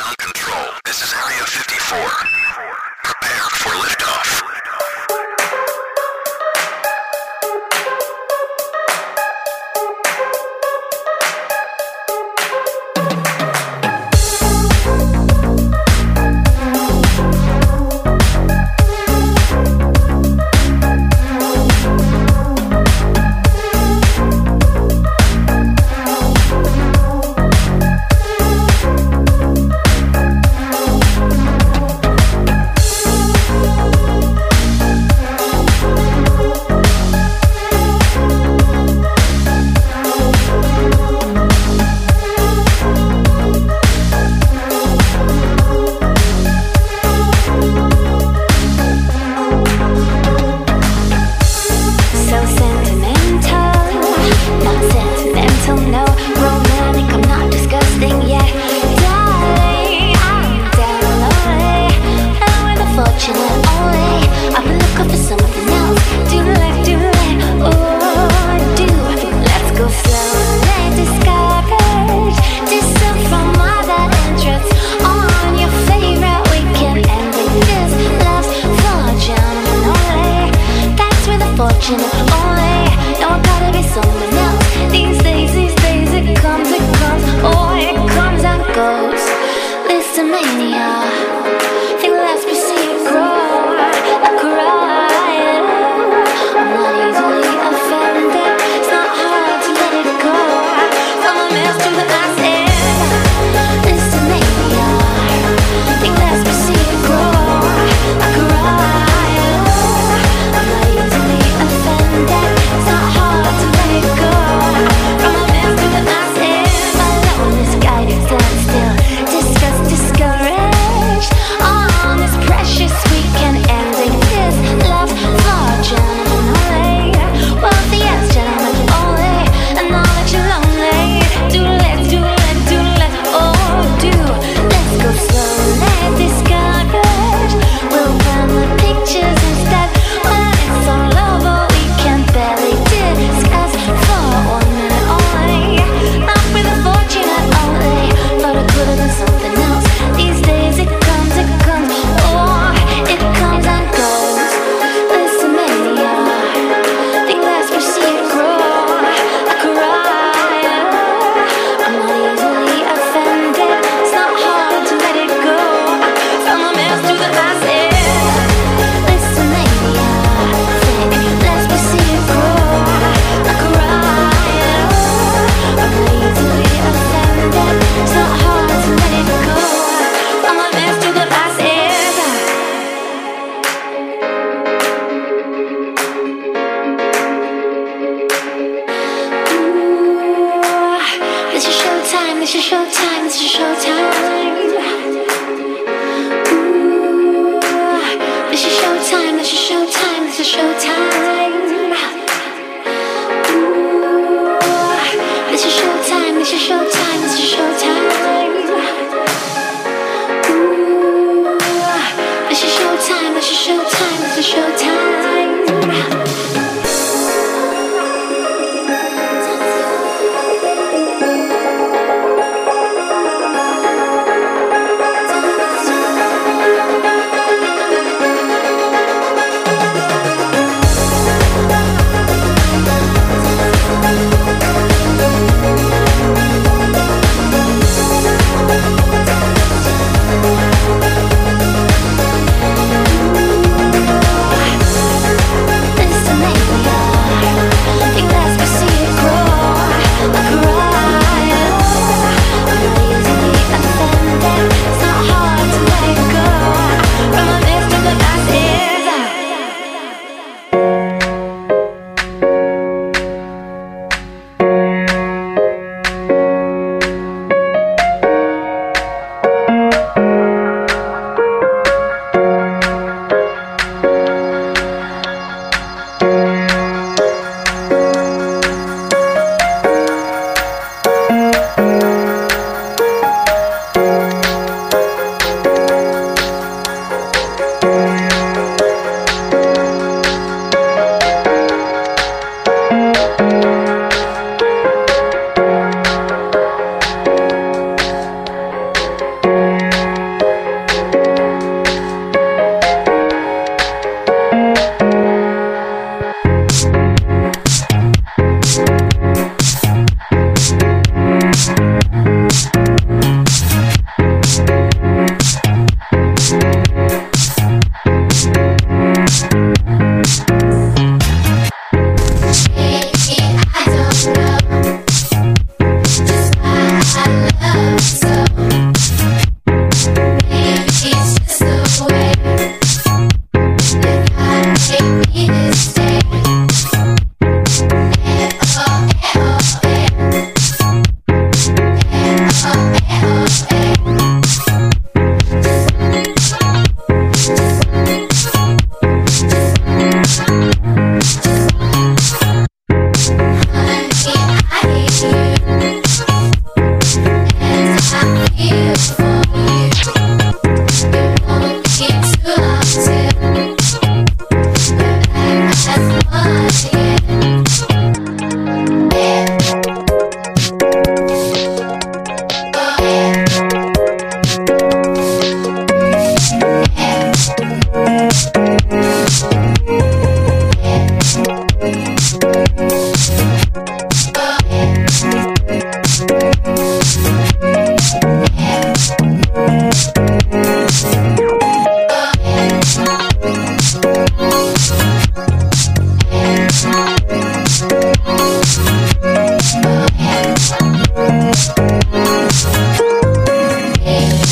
Ground control. This is Area 54. Prepare for liftoff. Discouraged.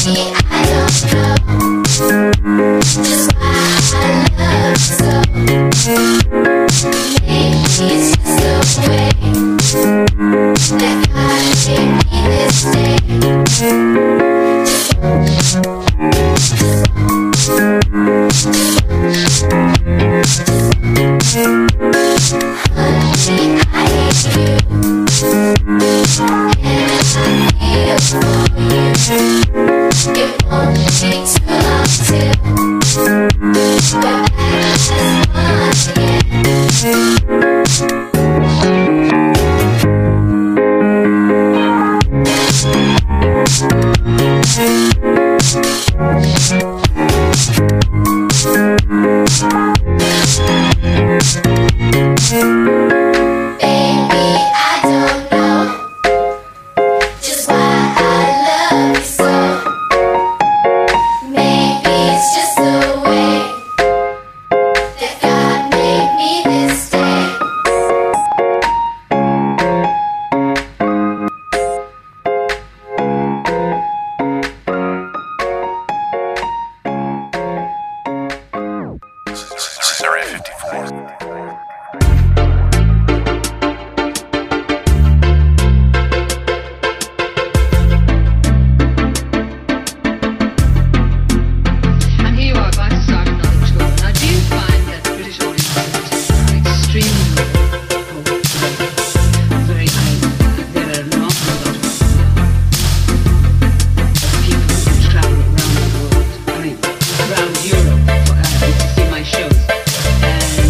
Around Europe to see my shows.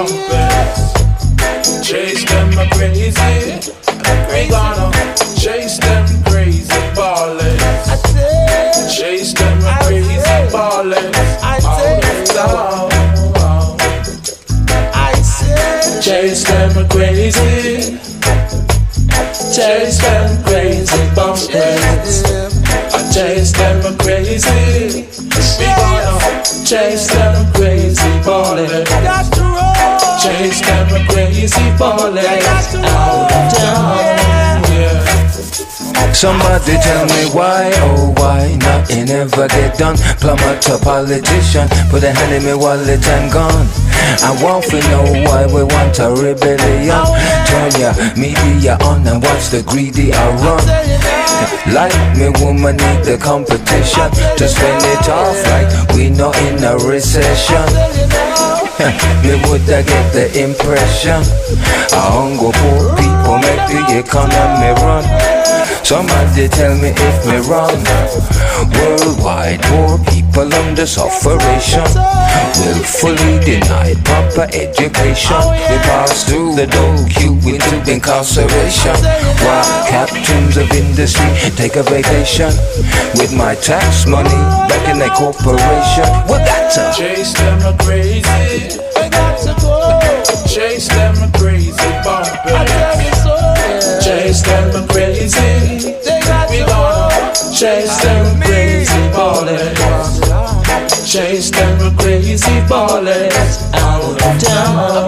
bumpers. Chase them crazy. We gonna chase them crazy ballers. Chase them crazy ballers. Out of town. Chase them crazy. Chase them crazy bumpers. I chase them crazy. We gonna chase them crazy ballers. Chase them crazy ballers. Out of town. Yeah. Somebody tell me why, oh why nothing ever get done. Plumber to politician, put a hand in me wallet and gone. I want to know why we want a rebellion. Turn your media on and watch the greedy I run. Like me woman need the competition to spend it off like we not in a recession. Me woulda get the impression a hunger poor people make the economy run. Somebody tell me if me wrong. Worldwide, poor people under sufferation, willfully denied proper education. They pass through the door queue into incarceration, while captains of industry take a vacation with my tax money back in a corporation. We got to chase them crazy. We got to go. Chase them crazy bumpers. Chase them crazy. We gonna chase them crazy ballers. Chase them crazy ballers. Out of town.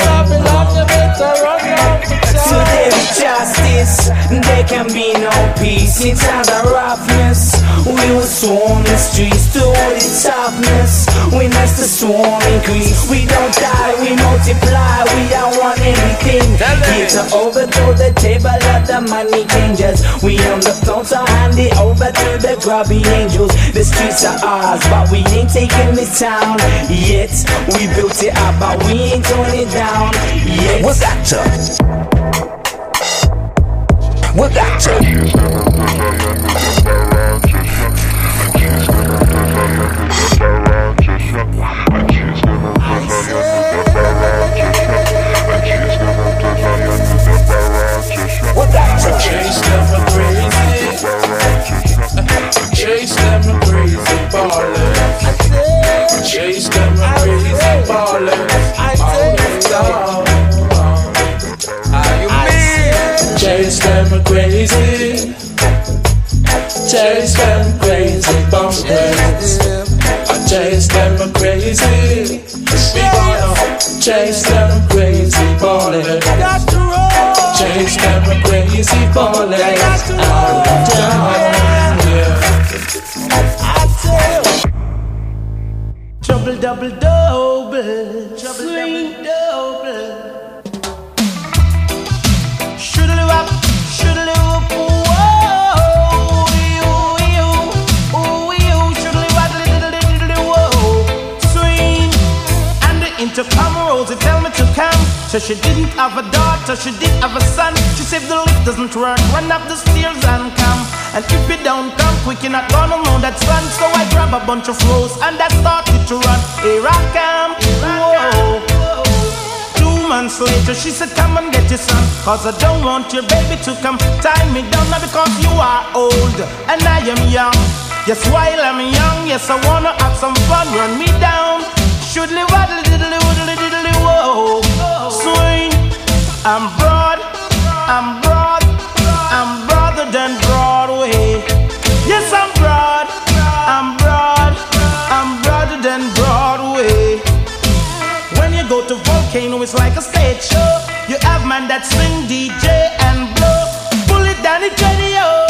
So there is justice, there can be no peace. It's the roughness. We will swarm the streets to all its toughness. When as the swarm increase, we don't die, we multiply. We don't want anything here to overthrow the table of the money changers. We on the throne, so hand it over to the grubby angels. The streets are ours, but we ain't taking this town yet. We built it up, but we ain't torn it down yet. we got to chase them crazy. Chase them crazy ballers. Chase them crazy ballers. Out of town. Chase them crazy. Chase them crazy bumpers. I chase them crazy. We gonna chase them crazy ballers. Chase them crazy ballers. Out of town. Yeah. Trouble double double, trouble double double. Shoodle up, whoa, you, shoodle up, whoa, swing. And the intercom Rosie tell me to come. So she didn't have a daughter, she did have a son. She said the lift doesn't work, run up the stairs and come. And if you don't come quick, you're not gonna know that son. So I grab a bunch of rose and I started to run. Here I come, whoa. 2 months later, she said, come and get your son, cause I don't want your baby to come tie me down. Now because you are old and I am young. Yes, while I'm young, yes, I wanna have some fun. Run me down, shoodly waddly diddly woodly diddly whoa. Swing, I'm broad, I'm broader than Broadway. Yes, I'm broad, I'm broader than Broadway. When you go to Volcano, it's like a stage show. You have man that sing, DJ and blow. Pull it down, it's ready, yo.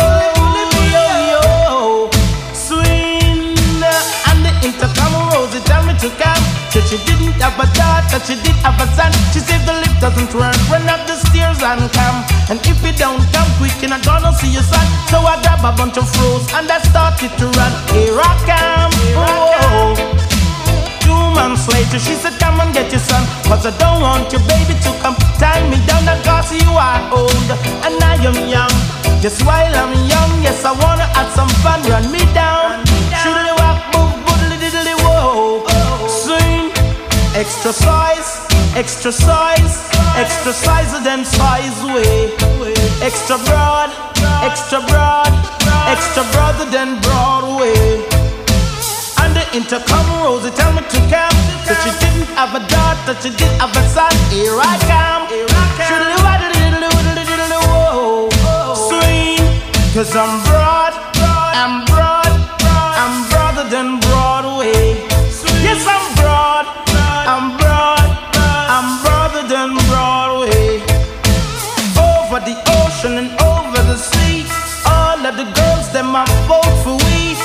Swing, and the intercom Rosie tell me to come. So she didn't have a daughter, she did have a son. She said the lift doesn't work, run up the stairs and come. And if you don't come quick, you're not gonna see your son. So I grab a bunch of rose and I started to run. Here I come, oh. 2 months later, she said, come and get your son, cause I don't want your baby to come tie me down. Cause you are old and I am young. Just while I'm young, yes, I wanna have some fun. Run me down, shoodly walk, boodly diddly whoa. Swing, exercise, Extra size than size way. Extra broad brother than Broadway. On the intercom, Rosie tell me to come. That she didn't have a daughter, she did have a son. Here I come. Swing, 'cause I'm broad than Broadway. Yes, I'm broader than Broadway. Over the ocean and over the sea, all of the girls them are vote for we.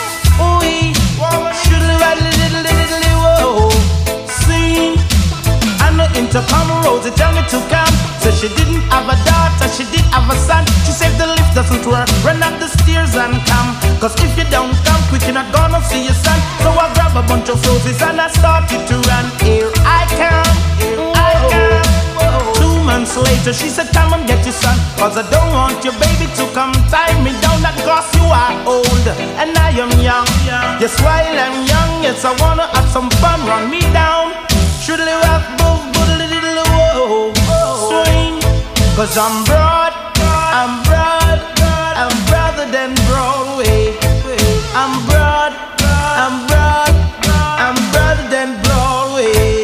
Whoa. Sing, and the intercom Rosie tell me to come. So she didn't have a daughter, she did have a son. She said the lift doesn't work, run up the stairs and come. 'Cause if you don't come quick, you're not gonna see your son. So I grab a bunch of roses and I started to run. Here I come. 2 months later, she said, come and get your son. 'Cause I don't want your baby to come tie me down. That 'cause you are old and I am young. Yes, while I'm young, yes, I wanna have some fun. Run me down. Should live up, whoa. Swing, 'cause I'm brother than Broadway. I'm brother than Broadway.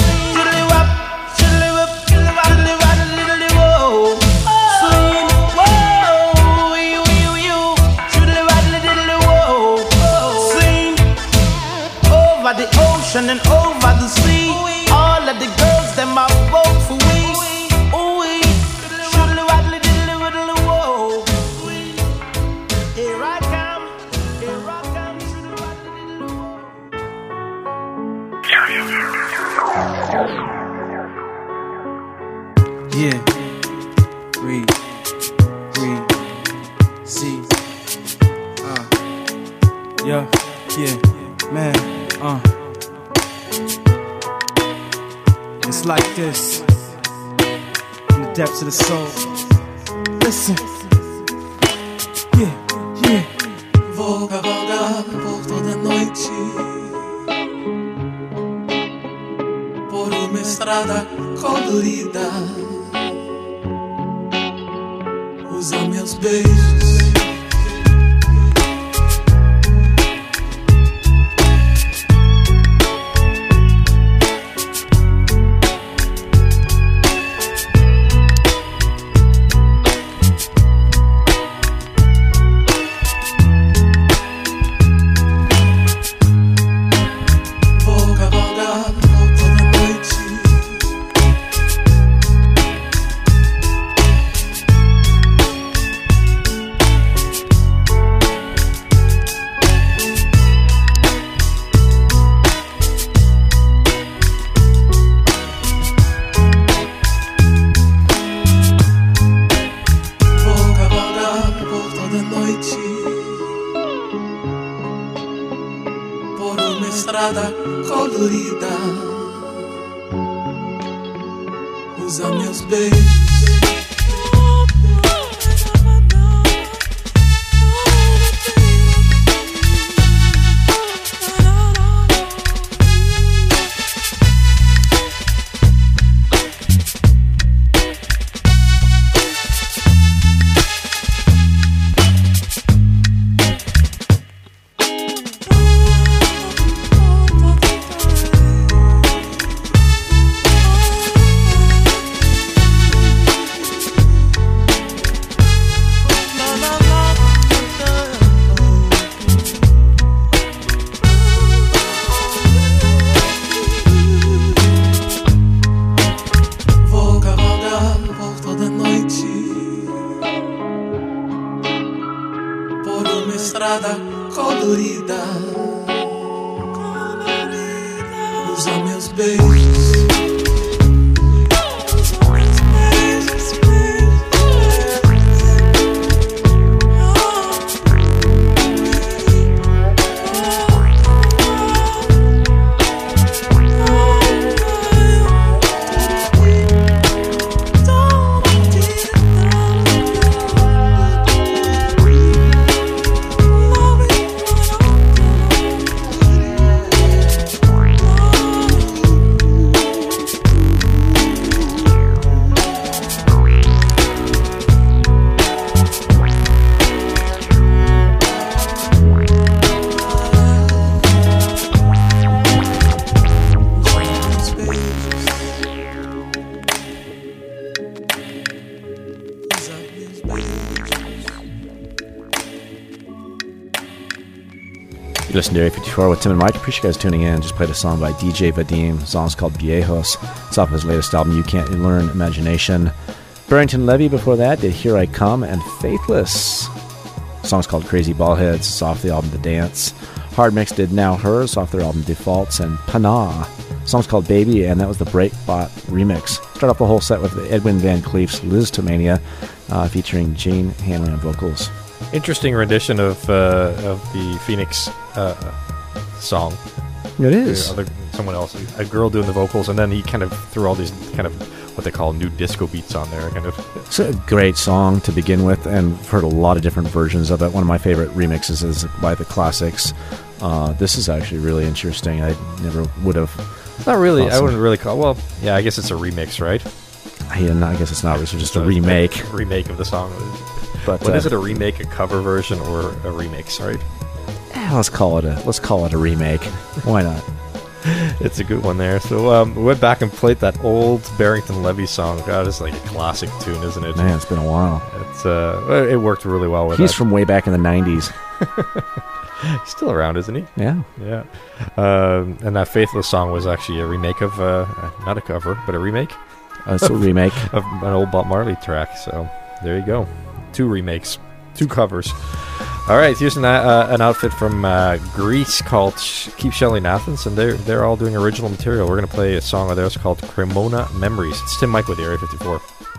Over the ocean and over the sea, all of the girls them are vote for we. Here I come. Yeah, read, see, yeah, man, It's like this, in the depths of the soul. Listen, yeah. Vou cavalgar por toda noite, por uma estrada colorida. Usa meus beijos. Colorida, usa meus beijos. Estrada colorida, usa meus beijos. You listen to Area 54 with Tim and Mike. Appreciate you guys tuning in. Just played a song by DJ Vadim. The song's called Viejos. It's off his latest album, You Can't Learn Imagination. Barrington Levy before that did Here I Come and Faithless. The song's called Crazy Ballheads. It's off the album The Dance. Hard Mix did Now Hers off their album Defaults, and Panah. The song's called Baby, and that was the Breakbot remix. Start off the whole set with Edwin Van Cleef's Listomania, featuring Jane Hanley on vocals. Interesting rendition of the Phoenix song. It is. Someone else, a girl doing the vocals, and then he kind of threw all these kind of what they call new disco beats on there. Kind of. It's a great song to begin with, and I've heard a lot of different versions of it. One of my favorite remixes is by the Classics. This is actually really interesting. I never would have. Not really. I wouldn't really call. Well, yeah, I guess it's a remix, right? Yeah, no, I guess it's not. It's just a remake. A remake of the song. But what is it? A remake, a cover version, or a remix? Right? Let's call it a remake. Why not? It's a good one there. So we went back and played that old Barrington Levy song. God, it's like a classic tune, isn't it? Man, it's been a while. It worked really well with. He's from way back in the 90s. He's still around, isn't he? Yeah. Yeah. And that Faithless song was actually a remake of not a cover, but a remake. It's a remake of an old Bob Marley track. So there you go. 2 remakes, 2 covers. All right, here's an outfit from Greece called Keep Shelling Athens, and they're all doing original material. We're going to play a song of theirs called Cremona Memories. It's Tim Mike with the Area 54.